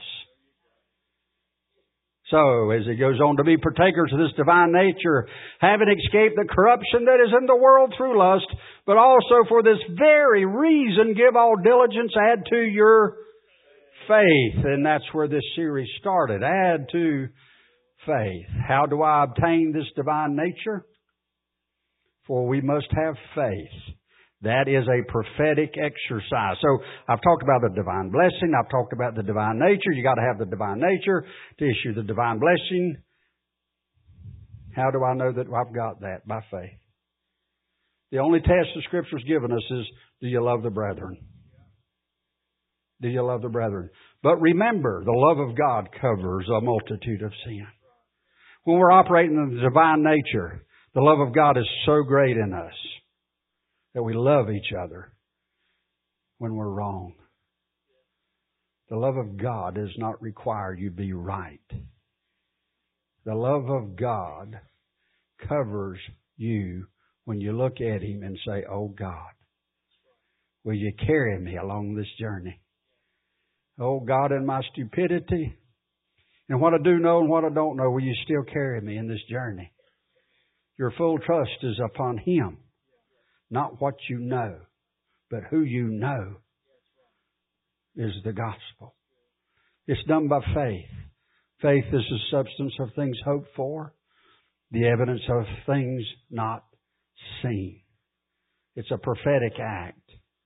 So, as He goes on to be partakers of this divine nature, having escaped the corruption that is in the world through lust, but also for this very reason, give all diligence, add to your faith. And that's where this series started. Add to faith. How do I obtain this divine nature? For we must have faith. That is a prophetic exercise. So I've talked about the divine blessing. I've talked about the divine nature. You got to have the divine nature to issue the divine blessing. How do I know that I've got that? By faith. The only test the Scripture's given us is, do you love the brethren? Do you love the brethren? But remember, the love of God covers a multitude of sin. When we're operating in the divine nature, the love of God is so great in us that we love each other when we're wrong. The love of God does not require you be right. The love of God covers you when you look at Him and say, oh God, will you carry me along this journey? Oh God, in my stupidity and what I do know and what I don't know, will you still carry me in this journey? Your full trust is upon Him. Not what you know, but who you know is the gospel. It's done by faith. Faith is the substance of things hoped for, the evidence of things not seen. It's a prophetic act.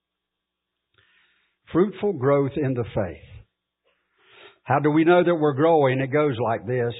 Fruitful growth in the faith. How do we know that we're growing? It goes like this.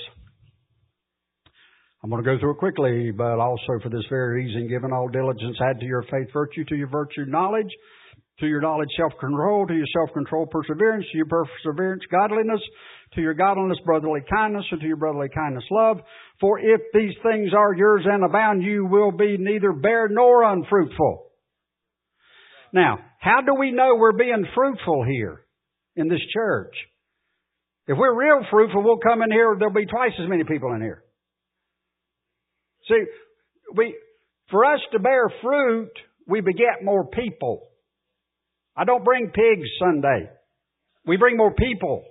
I'm going to go through it quickly, but also for this very reason, given all diligence, add to your faith virtue, to your virtue knowledge, to your knowledge self-control, to your self-control perseverance, to your perseverance godliness, to your godliness brotherly kindness, and to your brotherly kindness love. For if these things are yours and abound, you will be neither barren nor unfruitful. Now, how do we know we're being fruitful here in this church? If we're real fruitful, we'll come in here, there'll be twice as many people in here. See, we, for us to bear fruit, we beget more people. I don't bring pigs Sunday. We bring more people.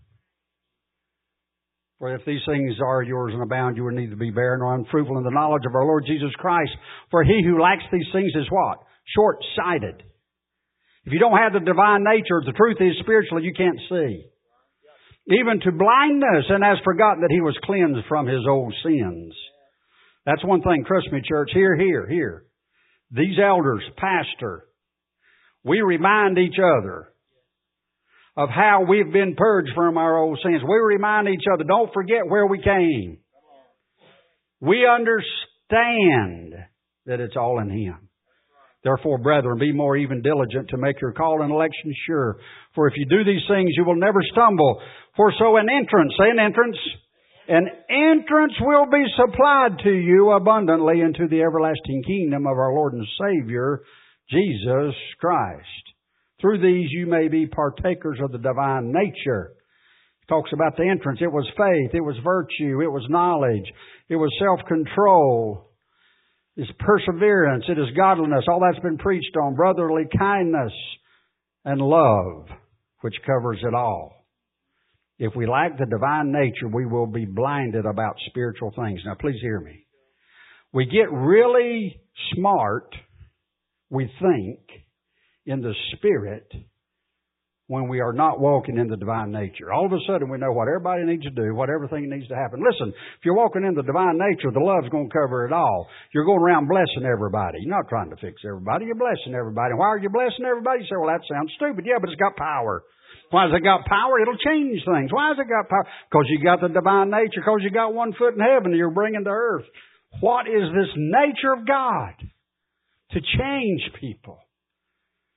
For if these things are yours and abound, you will neither be barren nor unfruitful in the knowledge of our Lord Jesus Christ. For he who lacks these things is what? Short-sighted. If you don't have the divine nature, the truth is spiritually you can't see. Even to blindness, and has forgotten that he was cleansed from his old sins. That's one thing, trust me, church. Here, here, here. These elders, pastor, we remind each other of how we've been purged from our old sins. We remind each other, don't forget where we came. We understand that it's all in Him. Therefore, brethren, be more even diligent to make your call and election sure. For if you do these things, you will never stumble. For so an entrance, say an entrance, an entrance will be supplied to you abundantly into the everlasting kingdom of our Lord and Savior, Jesus Christ. Through these you may be partakers of the divine nature. It talks about the entrance. It was faith. It was virtue. It was knowledge. It was self-control. It's perseverance. It is godliness. All that's been preached on. Brotherly kindness and love, which covers it all. If we lack the divine nature, we will be blinded about spiritual things. Now, please hear me. We get really smart, we think, in the Spirit when we are not walking in the divine nature. All of a sudden we know what everybody needs to do, what everything needs to happen. Listen, if you're walking in the divine nature, the love's going to cover it all. You're going around blessing everybody. You're not trying to fix everybody. You're blessing everybody. Why are you blessing everybody? You say, well, that sounds stupid. Yeah, but it's got power. Why has it got power? It'll change things. Why has it got power? Because you got the divine nature. Because you got one foot in heaven and you're bringing to earth. What is this nature of God? To change people.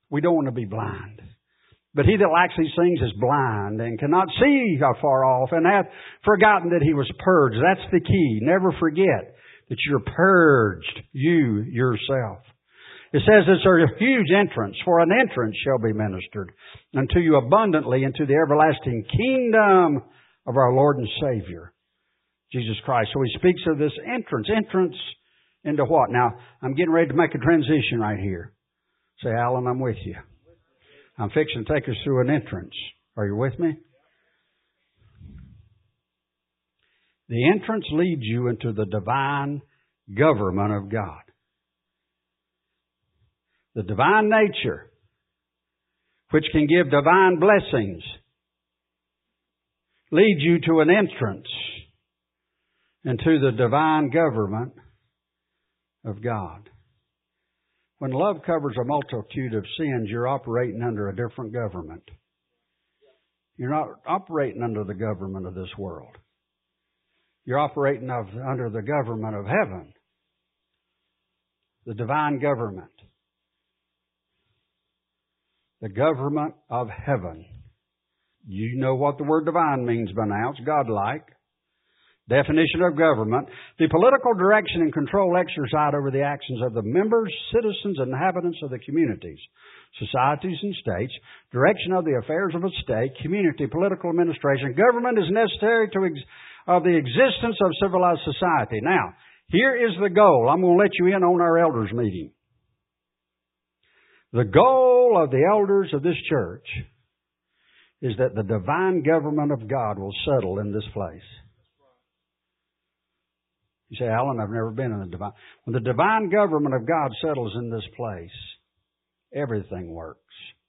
We don't want to be blind. But he that lacks these things is blind and cannot see afar off and hath forgotten that he was purged. That's the key. Never forget that you're purged, you yourself. It says it's a huge entrance, for an entrance shall be ministered unto you abundantly into the everlasting kingdom of our Lord and Savior, Jesus Christ. So he speaks of this entrance. Entrance into what? Now, I'm getting ready to make a transition right here. Say, Alan, I'm with you. I'm fixing to take us through an entrance. Are you with me? The entrance leads you into the divine government of God. The divine nature, which can give divine blessings, leads you to an entrance into the divine government of God. When love covers a multitude of sins, you're operating under a different government. You're not operating under the government of this world. You're operating of, under the government of heaven. The divine government. The government of heaven. You know what the word divine means by now. It's godlike. Definition of government: the political direction and control exercised over the actions of the members, citizens, and inhabitants of the communities, societies, and states. Direction of the affairs of a state, community, political administration. Government is necessary to ex- of the existence of civilized society. Now, here is the goal. I'm going to let you in on our elders meeting. The goal of the elders of this church is that the divine government of God will settle in this place. You say, Alan, I've never been in the divine. When the divine government of God settles in this place, everything works.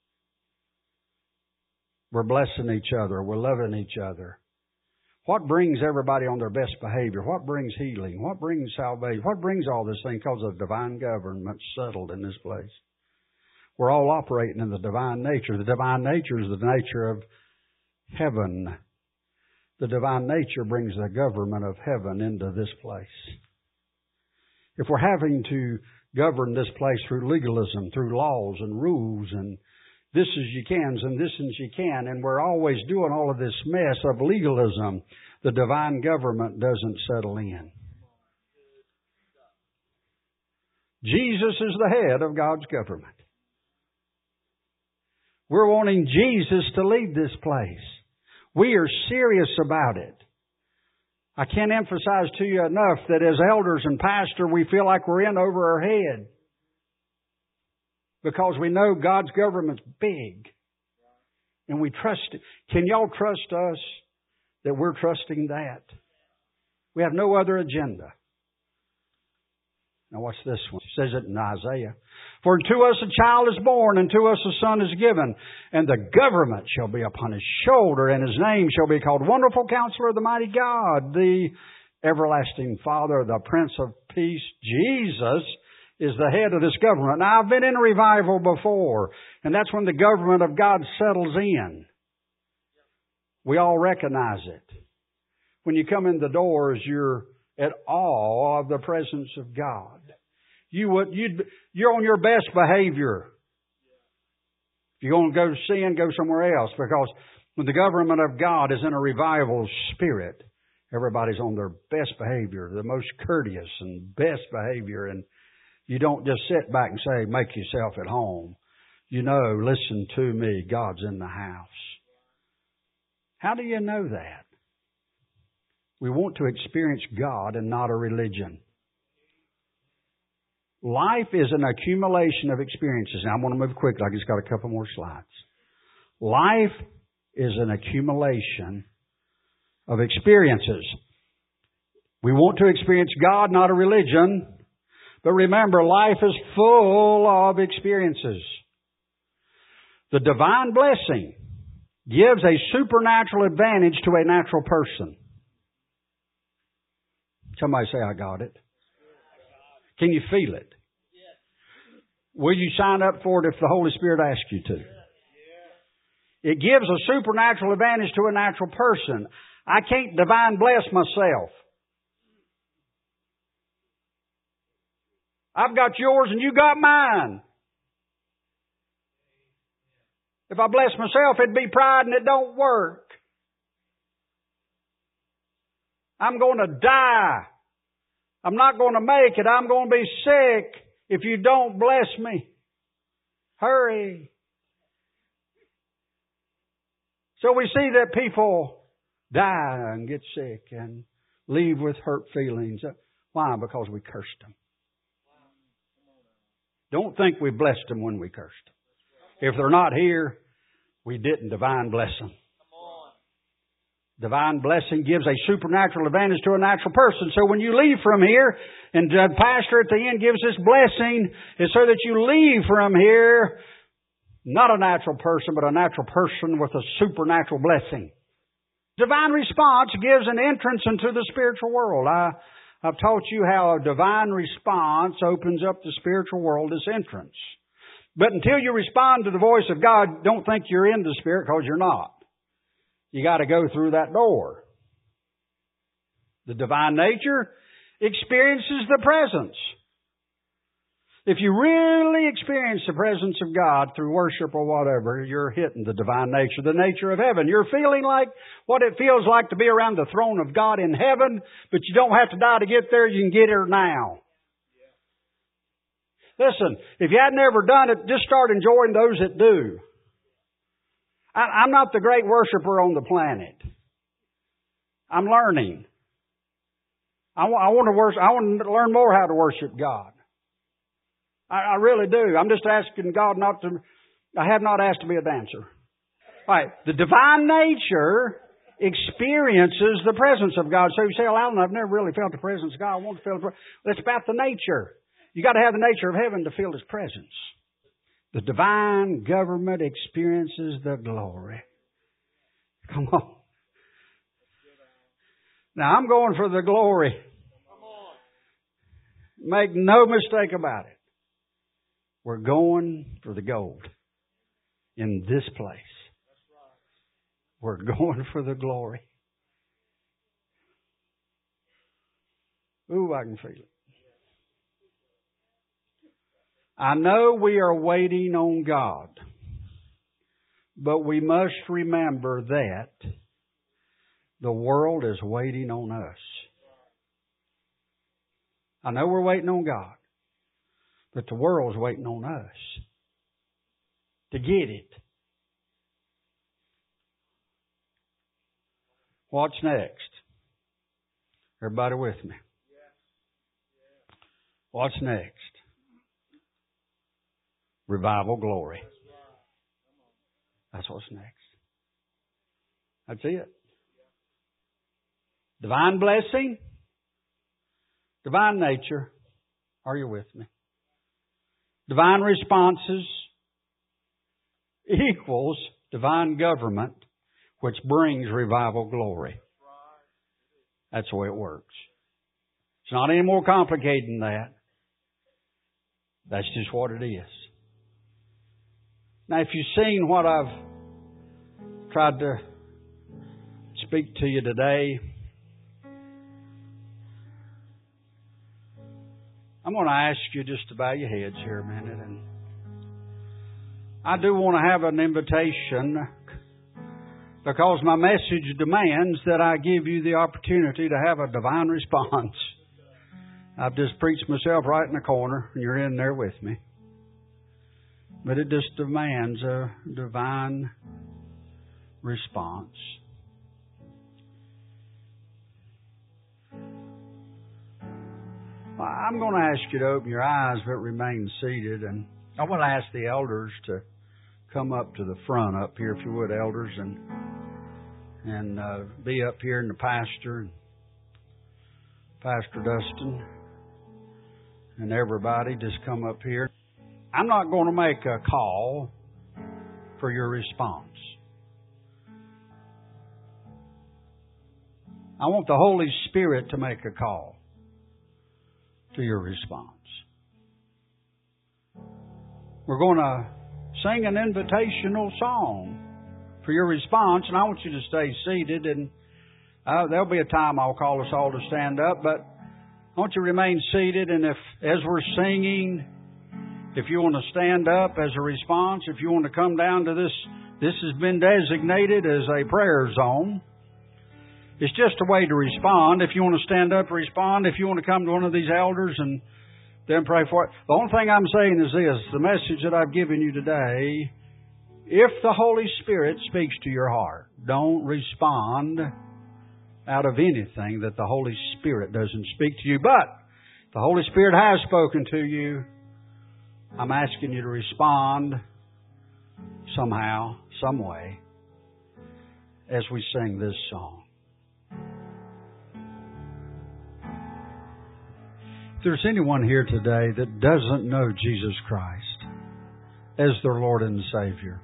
We're blessing each other. We're loving each other. What brings everybody on their best behavior? What brings healing? What brings salvation? What brings all this thing? Because the divine government settled in this place. We're all operating in the divine nature. The divine nature is the nature of heaven. The divine nature brings the government of heaven into this place. If we're having to govern this place through legalism, through laws and rules and this is you cans and this is you can, and we're always doing all of this mess of legalism, the divine government doesn't settle in. Jesus is the head of God's government. We're wanting Jesus to lead this place. We are serious about it. I can't emphasize to you enough that as elders and pastor, we feel like we're in over our head. Because we know God's government's big. And we trust it. Can y'all trust us that we're trusting that? We have no other agenda. Now watch this one. It says it in Isaiah. For unto us a child is born, and to us a son is given, and the government shall be upon his shoulder, and his name shall be called Wonderful Counselor, the Mighty God, the Everlasting Father, the Prince of Peace. Jesus is the head of this government. Now, I've been in a revival before, and that's when the government of God settles in. We all recognize it. When you come in the doors, you're at awe of the presence of God. You would, you'd, you're on your best behavior. If you're going to go sin, go somewhere else. Because when the government of God is in a revival spirit, everybody's on their best behavior, the most courteous and best behavior. And you don't just sit back and say, make yourself at home. You know, listen to me, God's in the house. How do you know that? We want to experience God and not a religion. Life is an accumulation of experiences. Now, I'm going to move quickly. I just got a couple more slides. Life is an accumulation of experiences. We want to experience God, not a religion. But remember, life is full of experiences. The divine blessing gives a supernatural advantage to a natural person. Somebody say, I got it. Can you feel it? Will you sign up for it if the Holy Spirit asks you to? It gives a supernatural advantage to a natural person. I can't divine bless myself. I've got yours and you got mine. If I bless myself, it'd be pride and it don't work. I'm going to die. I'm not going to make it. I'm going to be sick if you don't bless me. Hurry. So we see that people die and get sick and leave with hurt feelings. Why? Because we cursed them. Don't think we blessed them when we cursed them. If they're not here, we didn't divine bless them. Divine blessing gives a supernatural advantage to a natural person. So when you leave from here, and the pastor at the end gives this blessing, it's so that you leave from here not a natural person, but a natural person with a supernatural blessing. Divine response gives an entrance into the spiritual world. I, I've taught you how a divine response opens up the spiritual world as entrance. But until you respond to the voice of God, don't think you're in the Spirit, because you're not. You got to go through that door. The divine nature experiences the presence. If you really experience the presence of God through worship or whatever, you're hitting the divine nature, the nature of heaven. You're feeling like what it feels like to be around the throne of God in heaven, but you don't have to die to get there. You can get there now. Listen, if you hadn't ever done it, just start enjoying those that do. I, I'm not the great worshiper on the planet. I'm learning. I, I want to worship. I want to learn more how to worship God. I, I really do. I'm just asking God not to. I have not asked to be a dancer. All right. The divine nature experiences the presence of God. So you say, "Well, Alan, I've never really felt the presence of God. I want to feel the presence." It's about the nature. You got to have the nature of heaven to feel His presence. The divine government experiences the glory. Come on. Now I'm going for the glory. Make no mistake about it. We're going for the gold in this place. We're going for the glory. Ooh, I can feel it. I know we are waiting on God, but we must remember that the world is waiting on us. I know we're waiting on God, but the world's waiting on us to get it. What's next? Everybody with me? What's next? Revival glory. That's what's next. That's it. Divine blessing. Divine nature. Are you with me? Divine responses equals divine government, which brings revival glory. That's the way it works. It's not any more complicated than that. That's just what it is. Now, if you've seen what I've tried to speak to you today, I'm going to ask you just to bow your heads here a minute. And I do want to have an invitation, because my message demands that I give you the opportunity to have a divine response. I've just preached myself right in the corner, and you're in there with me. But it just demands a divine response. I'm going to ask you to open your eyes, but remain seated. And I want to ask the elders to come up to the front up here, if you would, elders, and and uh, be up here, and the pastor, and Pastor Dustin, and everybody just come up here. I'm not going to make a call for your response. I want the Holy Spirit to make a call to your response. We're going to sing an invitational song for your response, and I want you to stay seated, and uh, there'll be a time I'll call us all to stand up, but I want you to remain seated, and if, as we're singing, If you want to stand up as a response, if you want to come down to this, this has been designated as a prayer zone. It's just a way to respond. If you want to stand up, respond. If you want to come to one of these elders and then pray for it. The only thing I'm saying is this, the message that I've given you today, if the Holy Spirit speaks to your heart, don't respond out of anything that the Holy Spirit doesn't speak to you. But the Holy Spirit has spoken to you. I'm asking you to respond somehow, some way, as we sing this song. If there's anyone here today that doesn't know Jesus Christ as their Lord and Savior,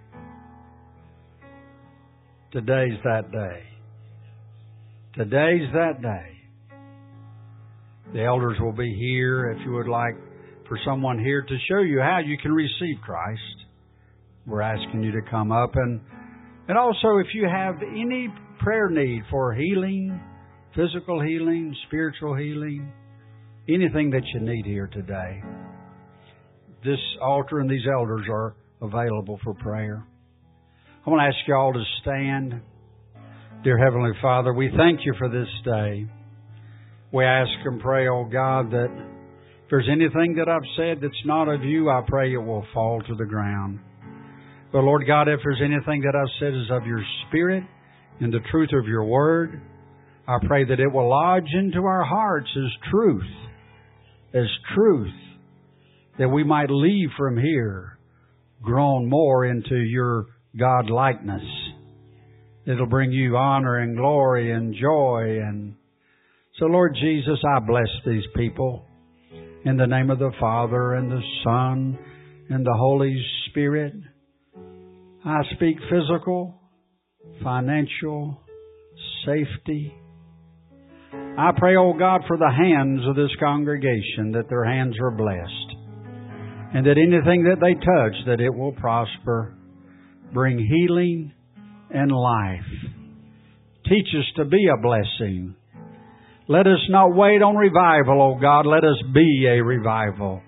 today's that day. Today's that day. The elders will be here if you would like for someone here to show you how you can receive Christ. We're asking you to come up. And, and also if you have any prayer need for healing, physical healing, spiritual healing, anything that you need here today, this altar and these elders are available for prayer. I want to ask you all to stand. Dear Heavenly Father, we thank you for this day. We ask and pray, oh God, that if there's anything that I've said that's not of you, I pray it will fall to the ground. But Lord God, if there's anything that I've said is of your Spirit and the truth of your Word, I pray that it will lodge into our hearts as truth, as truth, that we might leave from here grown more into your God-likeness. It'll bring you honor and glory and joy. And so, Lord Jesus, I bless these people in the name of the Father and the Son and the Holy Spirit. I speak physical, financial, safety. I pray, oh God, for the hands of this congregation, that their hands are blessed, and that anything that they touch, that it will prosper, bring healing and life. Teach us to be a blessing. Let us not wait on revival, oh God. Let us be a revival.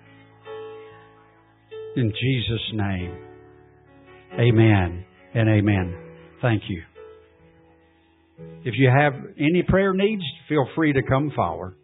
In Jesus' name, amen and amen. Thank you. If you have any prayer needs, feel free to come forward.